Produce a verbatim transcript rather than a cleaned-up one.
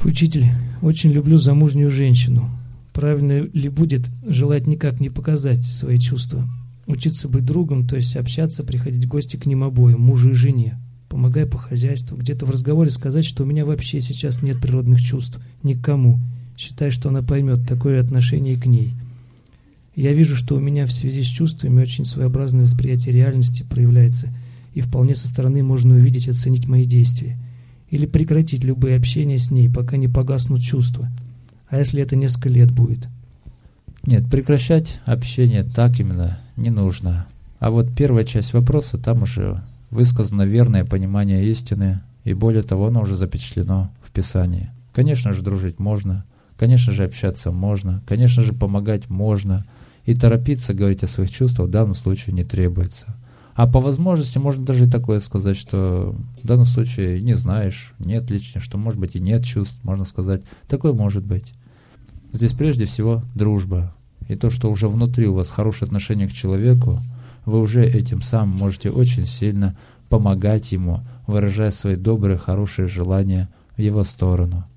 Учитель, очень люблю замужнюю женщину. Правильно ли будет желать никак не показать свои чувства? Учиться быть другом, то есть общаться, приходить в гости к ним обоим, мужу и жене. Помогая по хозяйству, где-то в разговоре сказать, что у меня вообще сейчас нет природных чувств ни к кому. Считай, что она поймет такое отношение к ней. Я вижу, что у меня в связи с чувствами очень своеобразное восприятие реальности проявляется, и вполне со стороны можно увидеть и оценить мои действия. Или прекратить любые общения с ней, пока не погаснут чувства. А если это несколько лет будет? Нет, прекращать общение так именно не нужно. А вот первая часть вопроса, там уже высказано верное понимание истины, и более того, оно уже запечатлено в Писании. Конечно же, дружить можно, конечно же, общаться можно, конечно же, помогать можно, и торопиться говорить о своих чувствах в данном случае не требуется. А по возможности можно даже и такое сказать, что в данном случае не знаешь, нет лично, что может быть и нет чувств, можно сказать. Такое может быть. Здесь прежде всего дружба. И то, что уже внутри у вас хорошее отношение к человеку, вы уже этим самым можете очень сильно помогать ему, выражая свои добрые, хорошие желания в его сторону.